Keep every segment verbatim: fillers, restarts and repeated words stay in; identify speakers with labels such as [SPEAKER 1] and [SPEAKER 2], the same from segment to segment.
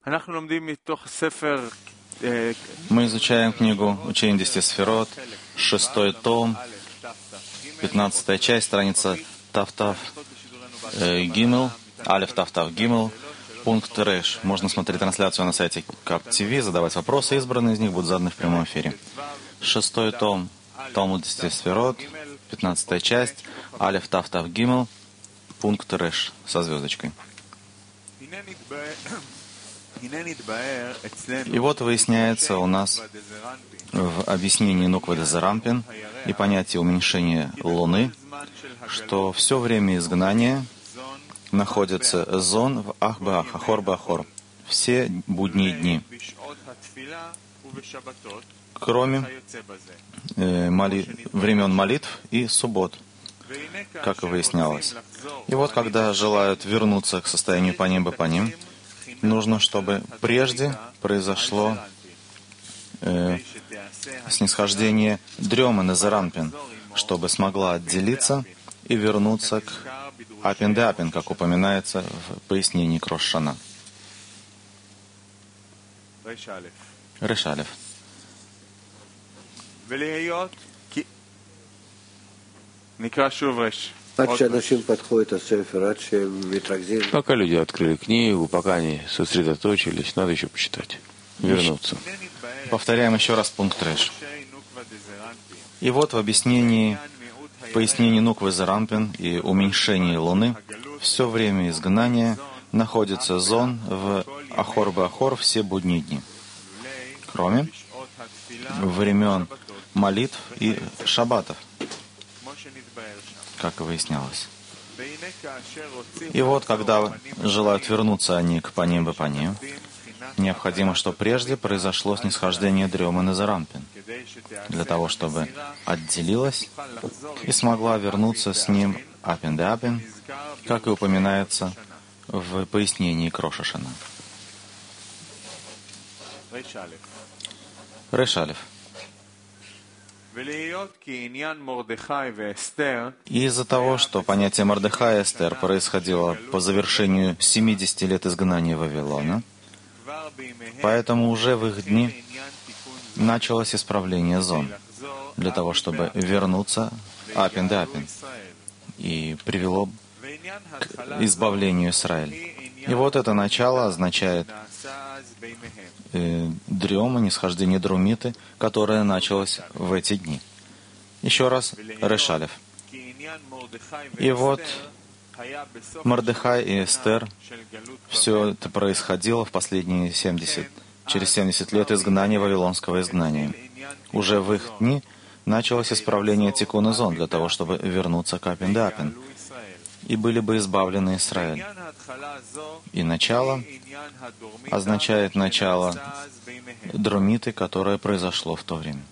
[SPEAKER 1] Мы изучаем книгу «Учение десяти сферот», шестой том, пятнадцатая часть, страница Тав-Тав э, Гимел, Алеф Тав-Тав Гимел, пункт Реш. Можно смотреть трансляцию на сайте Кап ТВ, задавать вопросы, избранные из них будут заданы в прямом эфире. Шестой том, Талмуд десяти сферот, пятнадцатая часть, Алеф Тав-Тав Гимел, пункт Реш со звездочкой. И вот выясняется у нас в объяснении Нуква де Зарампин и понятии уменьшения Луны, что все время изгнания находится зон в Ахбаах, Ахор-Бахор, все будние дни, кроме э, моли... времен молитв и суббот, как и выяснялось. И вот когда желают вернуться к состоянию паним бы паним, нужно, чтобы прежде произошло э, снисхождение дремы на Зарампин, чтобы смогла отделиться и вернуться к Апин-де-Апин, как упоминается в пояснении Крош-Шана. Решалев.
[SPEAKER 2] Пока люди открыли книгу, пока они сосредоточились, надо еще почитать, вернуться.
[SPEAKER 1] Повторяем еще раз пункт Реш. И вот в объяснении, в пояснении Нуквы Зарампин и уменьшении Луны все время изгнания находится зон в Ахор-Бахор все будние дни, кроме времен молитв и шаббатов, как и выяснялось. И вот, когда желают вернуться они к паним бы паним, необходимо, чтобы прежде произошло снисхождение дремы на Зарампин, для того, чтобы отделилась и смогла вернуться с ним Апин-де-Апин, как и упоминается в пояснении Крош-Шана. Решалев. И из-за того, что понятие Мордехая и Эстер происходило по завершению семидесяти лет изгнания Вавилона, поэтому уже в их дни началось исправление зон, для того, чтобы вернуться Апин-де-Апин, и привело к избавлению Израиля. И вот это начало означает э, дрема, нисхождение друмиты, которое началось в эти дни. Еще раз, Решалев. И вот Мордехай и Эстер, все это происходило в последние семьдесят, через семьдесят лет изгнания, вавилонского изгнания. Уже в их дни началось исправление тикун и зон, для того, чтобы вернуться к Апин-де-Апин, и были бы избавлены Израиль. И начало означает начало друмиты, которое произошло в то время.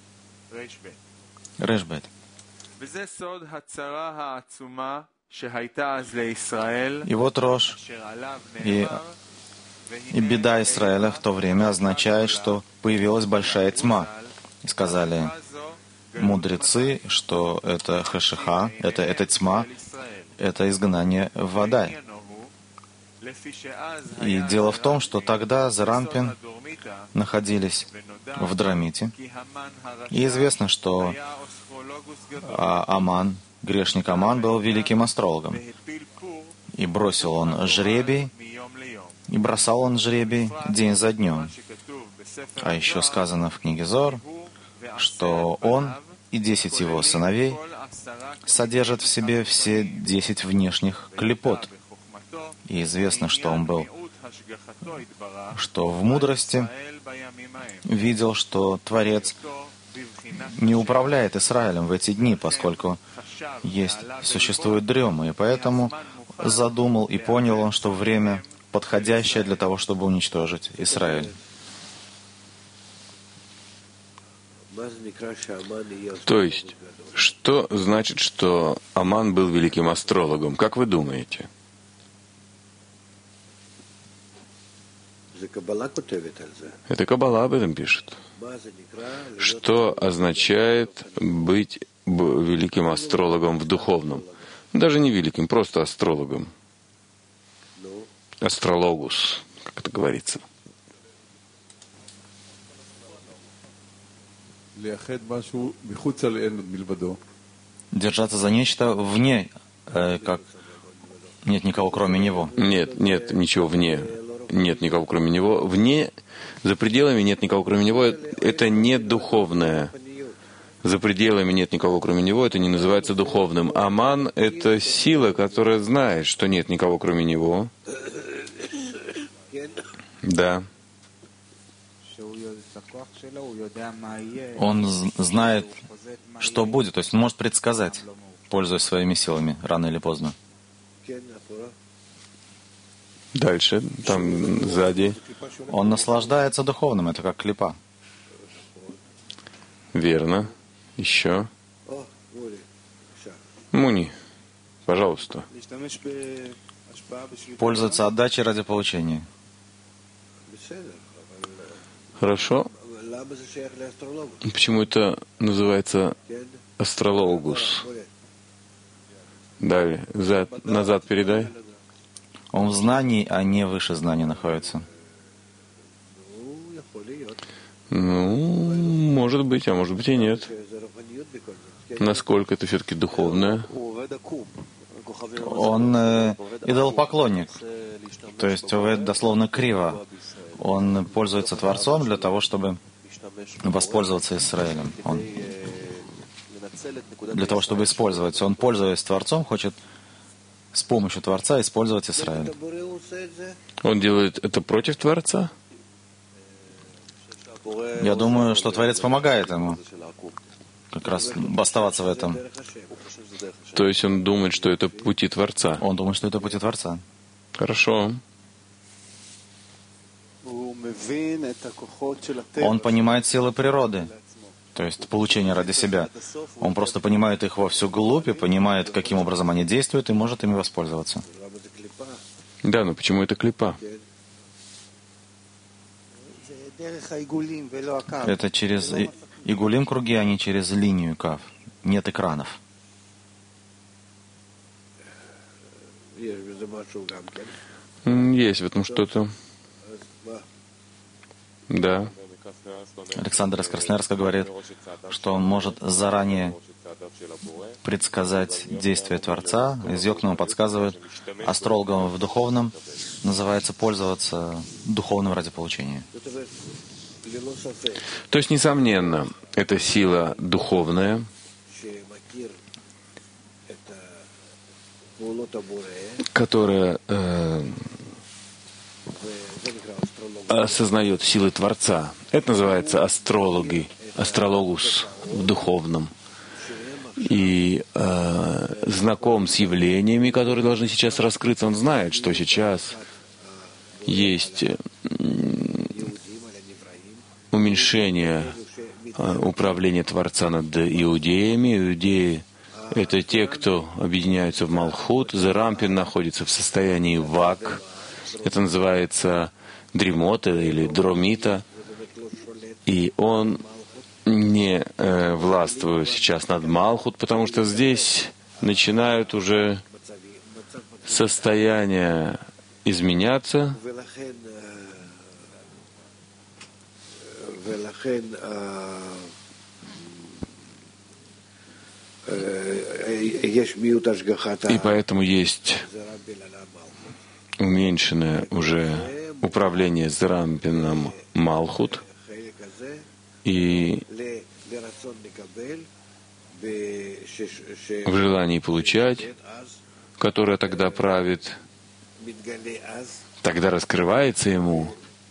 [SPEAKER 1] Решбет. И вот Рош и, и беда Израиля в то время означает, что появилась большая тьма. И сказали мудрецы, что это хашиха, это, это тьма, это изгнание в Адай. И дело в том, что тогда Зарампин находились в Драмите. И известно, что Аман, грешник Аман, был великим астрологом. И бросил он жребий, и бросал он жребий день за днем. А еще сказано в книге Зор, что он и десять его сыновей содержат в себе все десять внешних клипот. И известно, что он был, что в мудрости видел, что Творец не управляет Израилем в эти дни, поскольку есть, существует дрема, и поэтому задумал и понял он, что время подходящее для того, чтобы уничтожить Израиль.
[SPEAKER 2] То есть, что значит, что Аман был великим астрологом? Как вы думаете? Это Каббала об этом пишет. Что означает быть великим астрологом в духовном? Даже не великим, просто астрологом. Астрологус, как как это говорится.
[SPEAKER 1] Держаться за нечто вне, э, как нет никого, кроме него.
[SPEAKER 2] Нет, нет ничего вне. Нет никого, кроме него. Вне, за пределами нет никого, кроме него. Это не духовное. За пределами нет никого, кроме него. Это не называется духовным. Аман — это сила, которая знает, что нет никого, кроме него. Да.
[SPEAKER 1] Он знает, что будет, то есть он может предсказать, пользуясь своими силами, рано или поздно.
[SPEAKER 2] Дальше, там сзади.
[SPEAKER 1] Он наслаждается духовным, это как клипа.
[SPEAKER 2] Верно. Еще. Муни, пожалуйста.
[SPEAKER 1] Пользуется отдачей ради получения.
[SPEAKER 2] Хорошо. Почему это называется астрологус? Далее. Зад, назад передай.
[SPEAKER 1] Он в знании, а не выше знания находится.
[SPEAKER 2] Ну, может быть, а может быть и нет. Насколько это все-таки духовное?
[SPEAKER 1] Он э, идолопоклонник. То есть это дословно криво. Он пользуется Творцом для того, чтобы воспользоваться Израилем. Он, для того, чтобы использовать. Он, пользуясь Творцом, хочет с помощью Творца использовать Израиль.
[SPEAKER 2] Он делает это против Творца?
[SPEAKER 1] Я думаю, что Творец помогает ему как раз оставаться в этом.
[SPEAKER 2] То есть он думает, что это пути Творца?
[SPEAKER 1] Он думает, что это пути Творца.
[SPEAKER 2] Хорошо.
[SPEAKER 1] Он понимает силы природы, то есть получение ради себя. Он просто понимает их во всю глубь и понимает, каким образом они действуют, и может ими воспользоваться.
[SPEAKER 2] Да, но почему это клипа?
[SPEAKER 1] Это через и- игулим круги, а не через линию кав. Нет экранов.
[SPEAKER 2] М, Есть в этом что-то. Да.
[SPEAKER 1] Александр из Красноярска говорит, что он может заранее предсказать действия Творца. Из Йокнума подсказывает, астрологом в духовном называется пользоваться духовным ради получения.
[SPEAKER 2] То есть, несомненно, это сила духовная, которая э, осознает силы Творца. Это называется астрологи, астрологус в духовном. И э, знаком с явлениями, которые должны сейчас раскрыться. Он знает, что сейчас есть э, уменьшение э, управления Творца над иудеями. Иудеи — это те, кто объединяются в Малхут. Зарампин находится в состоянии вак. Это называется дремота или дромита. И он не э, властвует сейчас над Малхут, потому что здесь начинают уже состояния изменяться. И поэтому есть уменьшенное уже управление Зарампином Малхут, и в желании получать, которое тогда правит, тогда раскрывается ему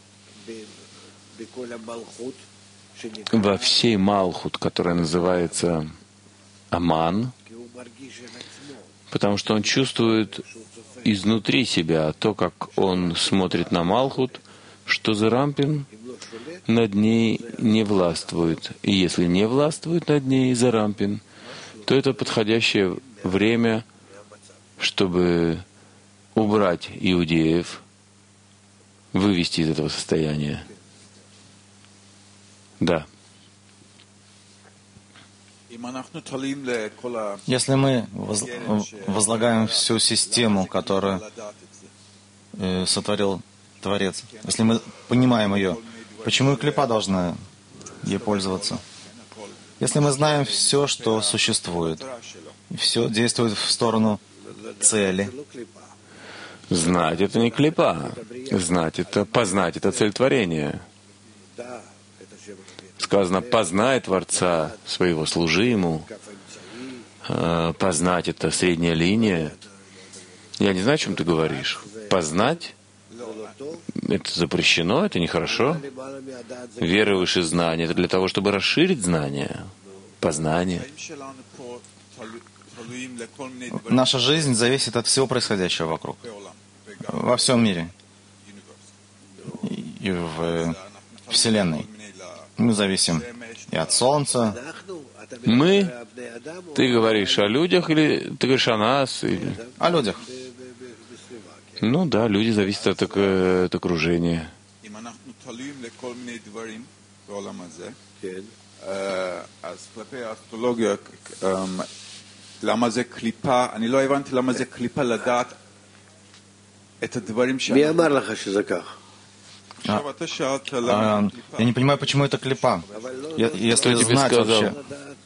[SPEAKER 2] во всей Малхут, которая называется Аман, потому что он чувствует изнутри себя то, как он смотрит на Малхут, что Зарампин над ней не властвует. И если не властвует над ней Зарампин, то это подходящее время, чтобы убрать иудеев, вывести из этого состояния. Да.
[SPEAKER 1] Если мы воз- возлагаем всю систему, которую э, сотворил Творец, если мы понимаем ее, почему и клипа должна ей пользоваться? Если мы знаем все, что существует, и все действует в сторону цели.
[SPEAKER 2] Знать — это не клипа. Знать — это познать, это цель творения. Сказано, познай Творца своего, служи Ему. Познать — это средняя линия. Я не знаю, о чем ты говоришь. Познать — это запрещено, это нехорошо. Вера выше знания — это для того, чтобы расширить знания, познание.
[SPEAKER 1] Наша жизнь зависит от всего происходящего вокруг, во всем мире и в Вселенной. Мы зависим и от Солнца.
[SPEAKER 2] Мы? Ты говоришь о людях или ты говоришь о нас? Или...
[SPEAKER 1] О людях.
[SPEAKER 2] Ну да, люди зависят от, от окружения.
[SPEAKER 1] А, а, я не понимаю, почему это клипа. Я, если
[SPEAKER 2] Кто тебе
[SPEAKER 1] знать
[SPEAKER 2] сказал?
[SPEAKER 1] вообще.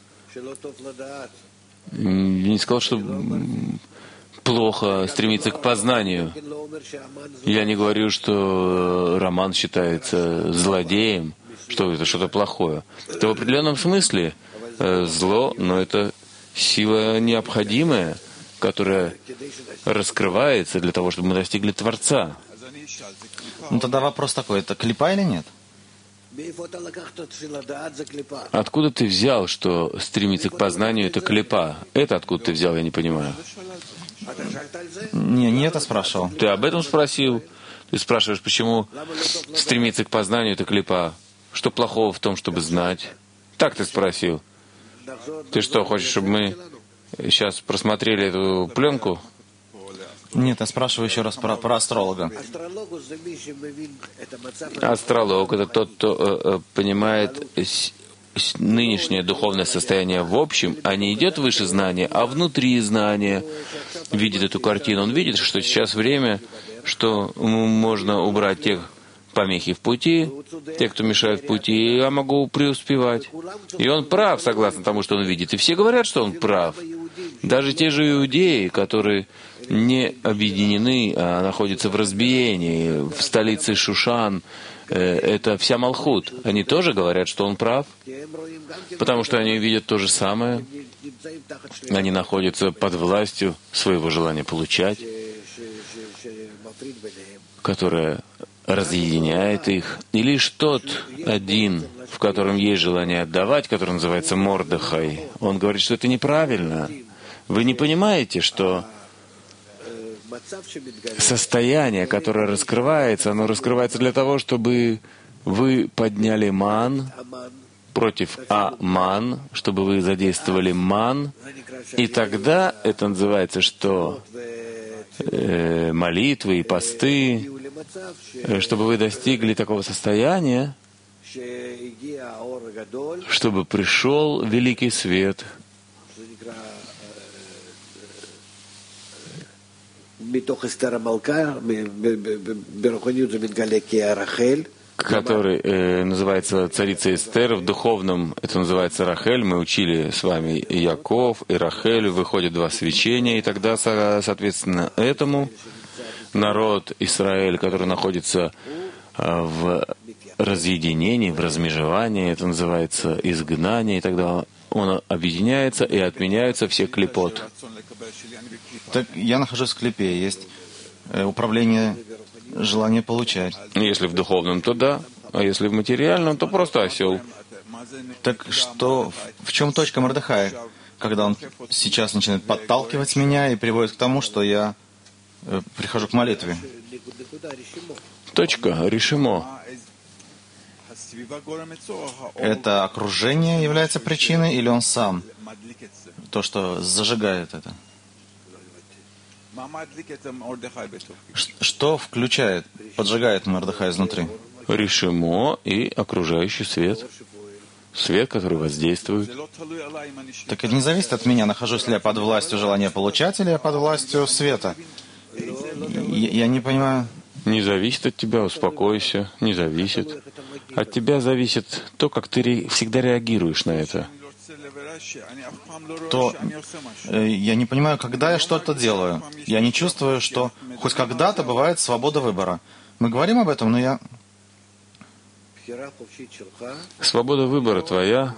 [SPEAKER 2] Я не сказал, что плохо стремиться к познанию. Я не говорю, что Роман считается злодеем, что это что-то плохое. Это в определенном смысле зло, но это сила необходимая, которая раскрывается для того, чтобы мы достигли Творца.
[SPEAKER 1] Ну тогда вопрос такой, это клипа или нет?
[SPEAKER 2] Откуда ты взял, что стремиться к познанию — это клипа? Это откуда ты взял, я не понимаю.
[SPEAKER 1] Не, не это спрашивал.
[SPEAKER 2] Ты об этом спросил? Ты спрашиваешь, почему стремиться к познанию — это клипа? Что плохого в том, чтобы знать? Так ты спросил. Ты что, хочешь, чтобы мы сейчас просмотрели эту пленку?
[SPEAKER 1] Нет, я спрашиваю еще раз про, про астролога.
[SPEAKER 2] Астролог — это тот, кто э, э, понимает с, с нынешнее духовное состояние в общем, а не идет выше знания, а внутри знания видит эту картину. Он видит, что сейчас время, что можно убрать тех помехи в пути, те, кто мешают в пути, и я могу преуспевать. И он прав, согласно тому, что он видит. И все говорят, что он прав. Даже те же иудеи, которые не объединены, а находятся в разбиении, в столице Шушан, это вся Малхут. Они тоже говорят, что он прав, потому что они видят то же самое. Они находятся под властью своего желания получать, которое разъединяет их. И лишь тот один, в котором есть желание отдавать, который называется Мордехай, он говорит, что это неправильно. Вы не понимаете, что состояние, которое раскрывается, оно раскрывается для того, чтобы вы подняли ман против Аман, чтобы вы задействовали ман, и тогда это называется что? Э, молитвы и посты, чтобы вы достигли такого состояния, чтобы пришел великий свет, который э, называется царица Эстер. В духовном это называется Рахель. Мы учили с вами и Яков, и Рахель. Выходят два свечения, и тогда, соответственно, этому народ Израиль, который находится в разъединении, в размежевании, это называется изгнание, и тогда он объединяется, и отменяются все клипот.
[SPEAKER 1] Так я нахожусь в клипе, есть управление, желание получать.
[SPEAKER 2] Если в духовном, то да, а если в материальном, то просто осел.
[SPEAKER 1] Так что, в чем точка Мордехая, когда он сейчас начинает подталкивать меня и приводит к тому, что я э, прихожу к молитве?
[SPEAKER 2] Точка, решимо.
[SPEAKER 1] Это окружение является причиной или он сам? То, что зажигает это? Что включает, поджигает Мордехай изнутри?
[SPEAKER 2] Решимо и окружающий свет. Свет, который воздействует.
[SPEAKER 1] Так это не зависит от меня, нахожусь ли я под властью желания получать или я под властью света. Я, я не понимаю.
[SPEAKER 2] Не зависит от тебя, успокойся, не зависит. От тебя зависит то, как ты ре- всегда реагируешь на это.
[SPEAKER 1] То э, я не понимаю, когда я что-то делаю. Я не чувствую, что хоть когда-то бывает свобода выбора. Мы говорим об этом, но я...
[SPEAKER 2] Свобода выбора твоя.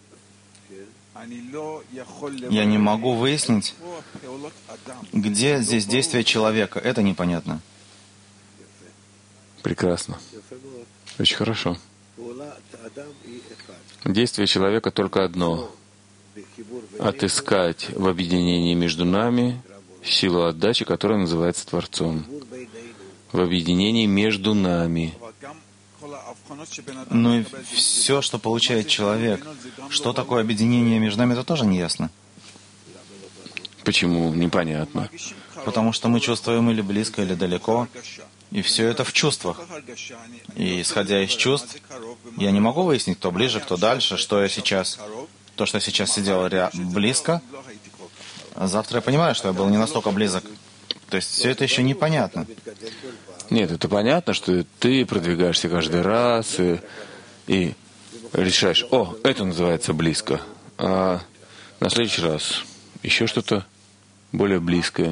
[SPEAKER 1] Я не могу выяснить, где здесь действие человека. Это непонятно.
[SPEAKER 2] Прекрасно. Очень хорошо. Действие человека только одно — отыскать в объединении между нами силу отдачи, которая называется Творцом. В объединении между нами.
[SPEAKER 1] Ну и все, что получает человек, что такое объединение между нами, это тоже не ясно.
[SPEAKER 2] Почему? Непонятно.
[SPEAKER 1] Потому что мы чувствуем или близко, или далеко, и все это в чувствах. И исходя из чувств, я не могу выяснить, кто ближе, кто дальше, что я сейчас, то, что я сейчас сидел ря- близко, а завтра я понимаю, что я был не настолько близок. То есть все это еще непонятно.
[SPEAKER 2] Нет, это понятно, что ты продвигаешься каждый раз и, и решаешь, о, это называется близко, а на следующий раз еще что-то более близкое.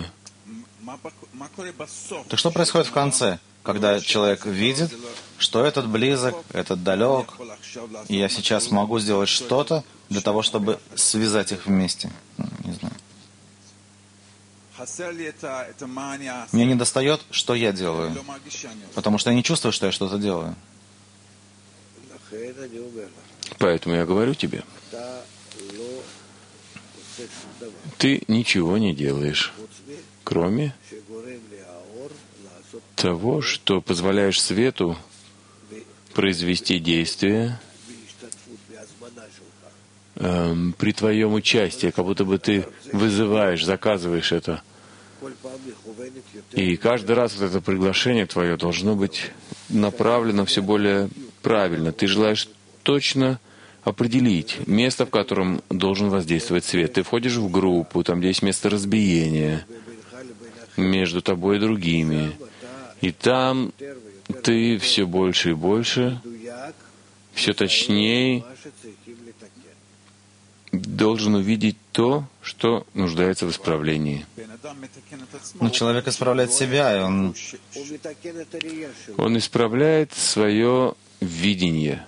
[SPEAKER 1] Так что происходит в конце, когда человек видит, что этот близок, этот далек, и я сейчас могу сделать что-то для того, чтобы связать их вместе? Не знаю. Мне не достает, что я делаю, потому что я не чувствую, что я что-то делаю.
[SPEAKER 2] Поэтому я говорю тебе, ты ничего не делаешь, кроме того, что позволяешь свету произвести действие эм, при твоем участии, как будто бы ты вызываешь, заказываешь это. И каждый раз вот это приглашение твое должно быть направлено все более правильно. Ты желаешь точно определить место, в котором должен воздействовать свет. Ты входишь в группу, там, где есть место разбиения между тобой и другими. И там ты все больше и больше, все точнее должен увидеть то, что нуждается в исправлении.
[SPEAKER 1] Но человек исправляет себя, и он...
[SPEAKER 2] Он исправляет свое видение.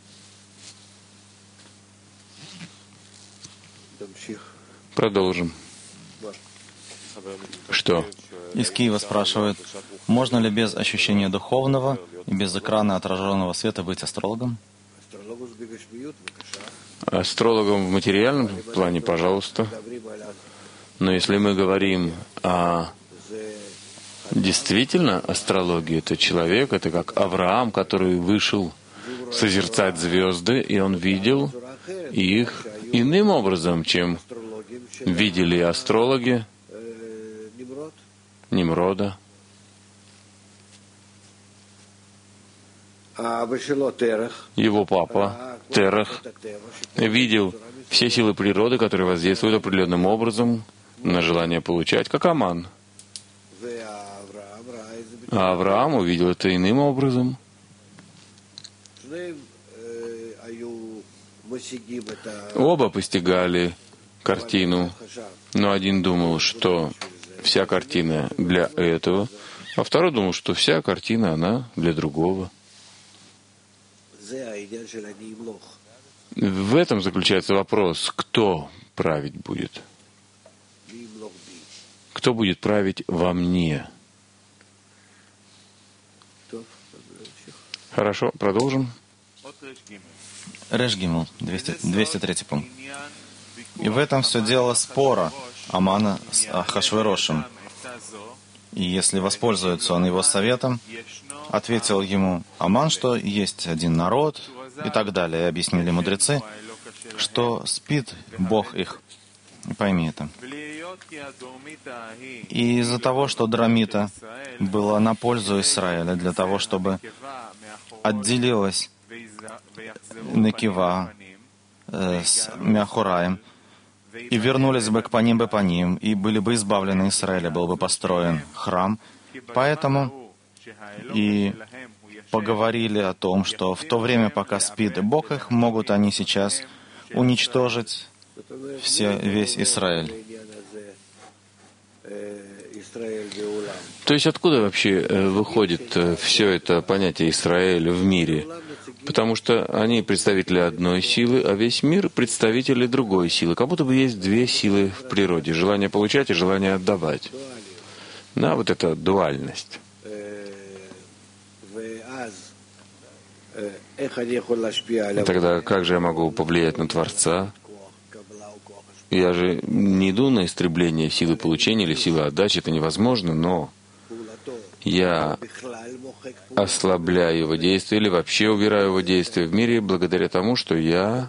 [SPEAKER 2] Продолжим. Что?
[SPEAKER 1] Из Киева спрашивают, можно ли без ощущения духовного и без экрана отраженного света быть астрологом?
[SPEAKER 2] Астрологом в материальном плане, пожалуйста. Но если мы говорим о действительно астрологии, то человек — это как Авраам, который вышел созерцать звезды, и он видел их иным образом, чем видели астрологи Нимрода. Его папа Терах видел все силы природы, которые воздействуют определенным образом на желание получать, как Аман. А Авраам увидел это иным образом. Оба постигали картину, но один думал, что вся картина для этого, а второй думал, что вся картина, она для другого. В этом заключается вопрос, кто править будет? Кто будет править во мне? Хорошо, продолжим.
[SPEAKER 1] Реш Гимл, двести третий пункт. И в этом все дело спора Амана с Ахашверошем. И если воспользуется он его советом, ответил ему Аман, что есть один народ и так далее. И объяснили мудрецы, что спит Бог их. И пойми это. И из-за того, что Драмита была на пользу Израиля, для того, чтобы отделилась Некива э, с Мяхураем, и вернулись бы к Паним бы Паним, и были бы избавлены Израиля, был бы построен храм. Поэтому и поговорили о том, что в то время, пока спит Бог их, могут они сейчас уничтожить все, весь Израиль.
[SPEAKER 2] То есть откуда вообще выходит все это понятие Израиля в мире? Потому что они представители одной силы, а весь мир представители другой силы. Как будто бы есть две силы в природе. Желание получать и желание отдавать. Да, вот эта дуальность. Тогда как же я могу повлиять на Творца? Я же не иду на истребление силы получения или силы отдачи, это невозможно, но я ослабляю его действие или вообще убираю его действие в мире благодаря тому, что я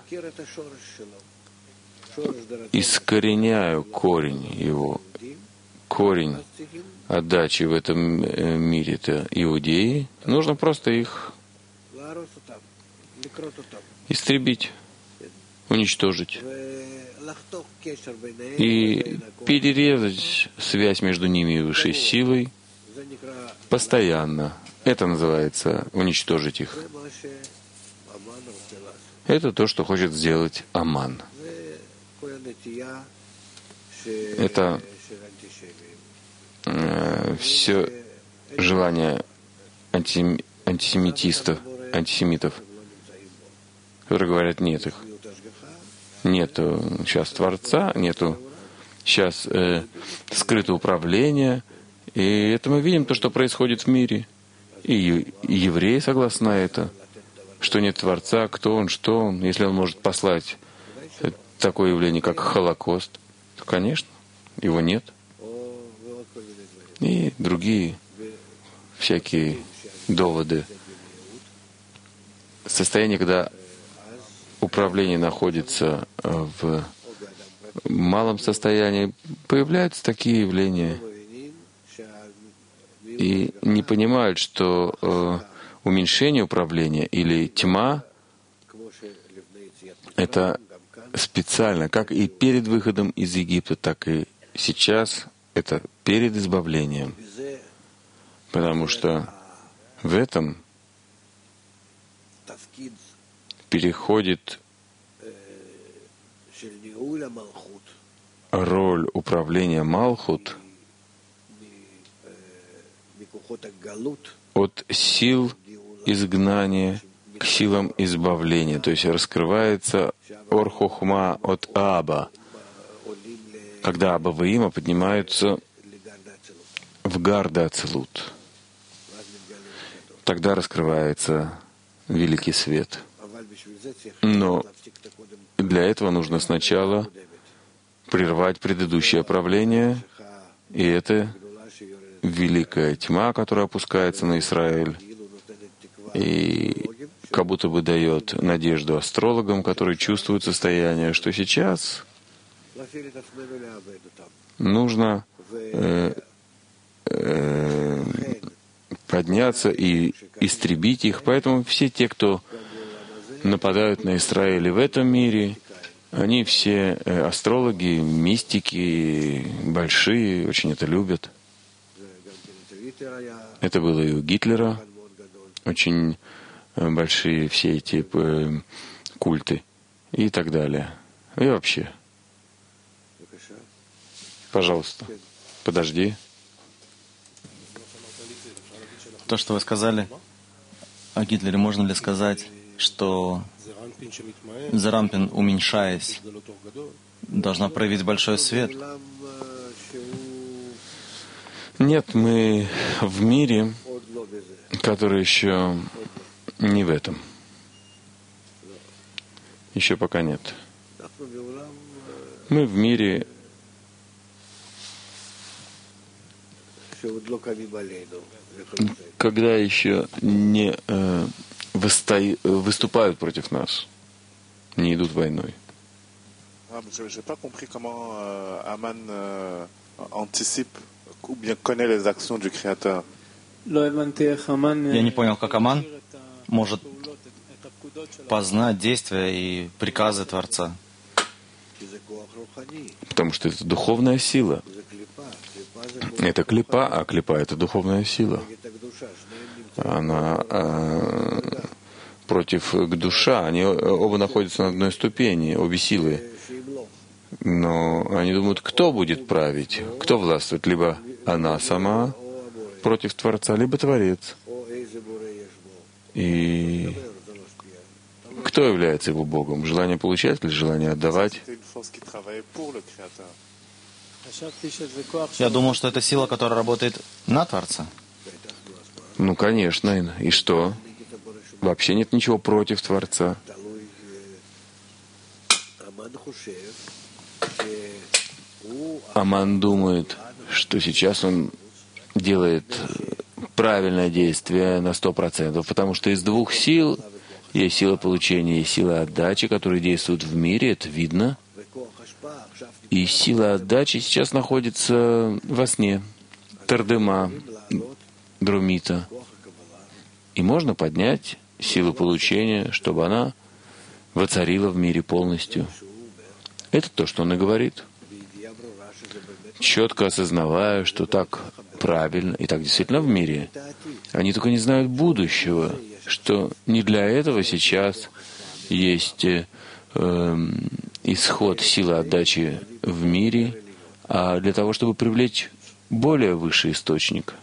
[SPEAKER 2] искореняю корень его. Корень отдачи в этом мире — это иудеи. Нужно просто их истребить, уничтожить и перерезать связь между ними и высшей силой постоянно. Это называется уничтожить их. Это то, что хочет сделать Аман. Это э, все желание антисем... антисемитистов, антисемитов, которые говорят, нет их. Нету сейчас Творца, нету сейчас э, скрытого управления. И это мы видим, то, что происходит в мире. И, и евреи согласны на это, что нет Творца, кто он, что он. Если он может послать такое явление, как Холокост, то, конечно, его нет. И другие всякие доводы. Состояние, когда управление находится в малом состоянии, появляются такие явления. И не понимают, что э, уменьшение управления или тьма — это специально, как и перед выходом из Египта, так и сейчас это перед избавлением. Потому что в этом переходит роль управления Малхут от сил изгнания к силам избавления. То есть раскрывается Ор-Хохма от Аба, когда Аба и Има поднимаются в Гарда Ацилут. Тогда раскрывается великий свет. Но для этого нужно сначала прервать предыдущее правление, и это великая тьма, которая опускается на Израиль, и как будто бы дает надежду астрологам, которые чувствуют состояние, что сейчас нужно э, э, подняться и истребить их. Поэтому все те, кто нападают на Израиль в этом мире, они все э, астрологи, мистики, большие, очень это любят. Это было и у Гитлера, очень большие все эти э, культы и так далее. И вообще. Пожалуйста, подожди.
[SPEAKER 1] То, что вы сказали о Гитлере, можно ли сказать, что Зарампин, уменьшаясь, должна проявить большой свет?
[SPEAKER 2] Нет, мы в мире, который еще не в этом. Еще пока нет. Мы в мире, когда еще не э, высто... выступают против нас, не идут войной.
[SPEAKER 1] Я не понял, как Аман может познать действия и приказы Творца.
[SPEAKER 2] Потому что это духовная сила. Это клипа, а клипа — это духовная сила. она э, против душа. Они оба находятся на одной ступени, обе силы. Но они думают, кто будет править, кто властвует, либо она сама против Творца, либо Творец. И кто является его Богом? Желание получать или желание отдавать?
[SPEAKER 1] Я думал, что это сила, которая работает на Творца.
[SPEAKER 2] Ну, конечно. И что? Вообще нет ничего против Творца. Аман думает, что сейчас он делает правильное действие на сто процентов, потому что из двух сил есть сила получения и сила отдачи, которые действуют в мире, это видно. И сила отдачи сейчас находится во сне, тардема, друмита. И можно поднять силу получения, чтобы она воцарила в мире полностью. Это то, что он и говорит. Четко осознавая, что так правильно и так действительно в мире. Они только не знают будущего, что не для этого сейчас есть э, исход силы отдачи в мире, а для того, чтобы привлечь более высший источник,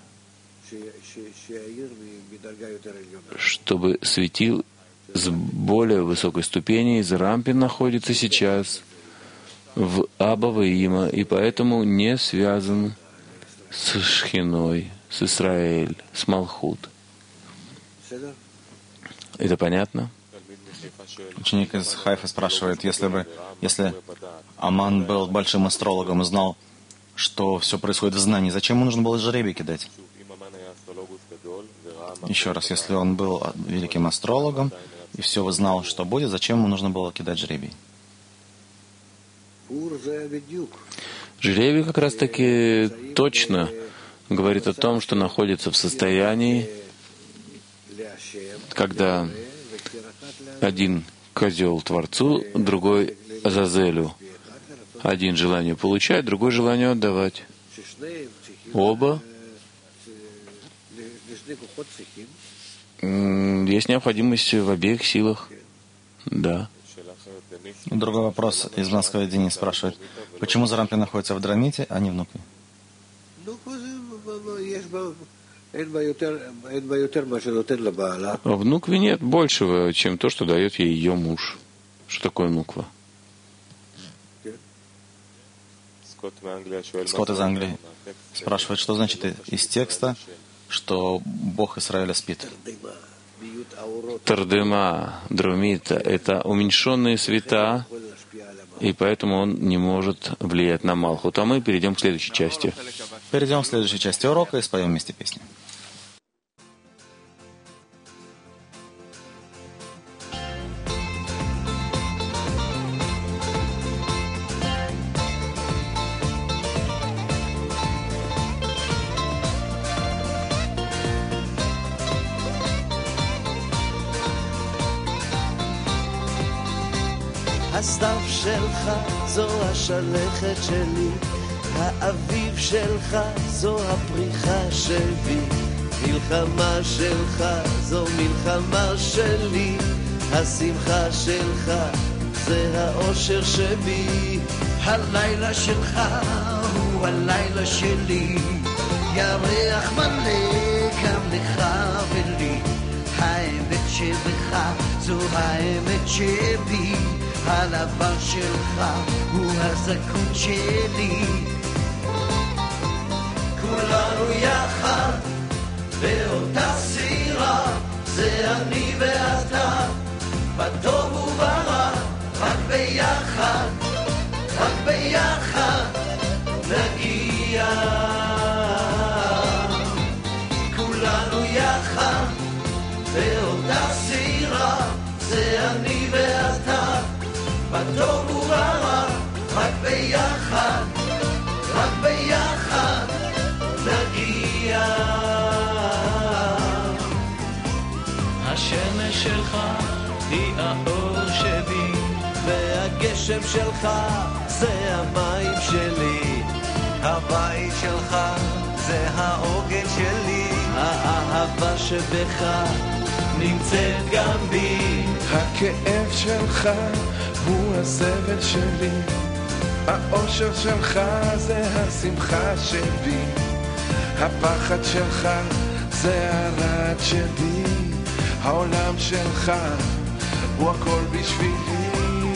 [SPEAKER 2] чтобы светил с более высокой ступени из Рампин находится сейчас в Аба Ваима, и поэтому не связан с Шхиной, с Исраэль, с Малхут. Это понятно?
[SPEAKER 1] Ученик из Хайфа спрашивает, если бы, если Аман был большим астрологом и знал, что все происходит в знании, зачем ему нужно было жребий кидать? Еще раз, если он был великим астрологом и все знал, что будет, зачем ему нужно было кидать жребий?
[SPEAKER 2] Жребий как раз-таки точно говорит о том, что находится в состоянии, когда один козел Творцу, другой Азазелю. Один желание получать, другой желание отдавать. Оба есть необходимость в обеих силах. Да.
[SPEAKER 1] Другой вопрос из Москвы. Денис спрашивает, почему Зарампин находится в Драмите, а не в Нукве?
[SPEAKER 2] В Нукве нет большего, чем то, что дает ей ее муж. Что такое Нуква?
[SPEAKER 1] Скотт из Англии спрашивает, что значит из текста, что Бог Израиля спит.
[SPEAKER 2] Тардема, Друмита — это уменьшенные света, и поэтому он не может влиять на Малхут. А мы перейдем к следующей части.
[SPEAKER 1] Перейдем к следующей части урока и споем вместе песни.
[SPEAKER 3] הסתיו שלך זו השלכת שלי, האביב שלך זו הפריחה שבי, מלחמה שלך זו מלחמה שלי, השמחה שלך זה האושר שבי, הלילה שלך הוא הלילה שלי, ירח מלא גם לך ולי, האמת שבך זו האמת שבי, הלבן שלך הוא הזכות שלי, כולנו יחד באותה סירה, זה אני ואתה, בטוב וברע, רק ביחד, רק ביחד נגיע, כולנו יחד באותה סירה, זה אני ואתה, בטוב וברע, רק ביחד, רק ביחד נגיע. השמש שלך היא האור שבי, והגשם שלך זה המים שלי, הבית שלך זה העוגן שלי, האהבה שבך נמצאת גם בי.
[SPEAKER 4] הכאב שלך הוא הסבל שלי, האושר שלך זה השמחה שבי, הפחד שלך זה הרעד שבי, העולם שלך הוא הכל בשבילי.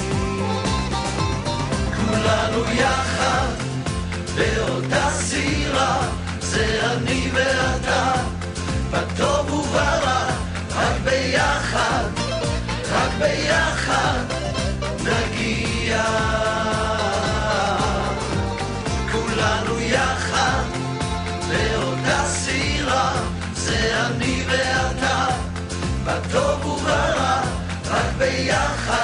[SPEAKER 3] כולנו יחד באותה סירה, זה אני ואתה, בטוב וברע, רק ביחד, רק ביחד נגיע. כולנו יחד באותה סירה, זה אני ואתה, בטוב וברע, רק ביחד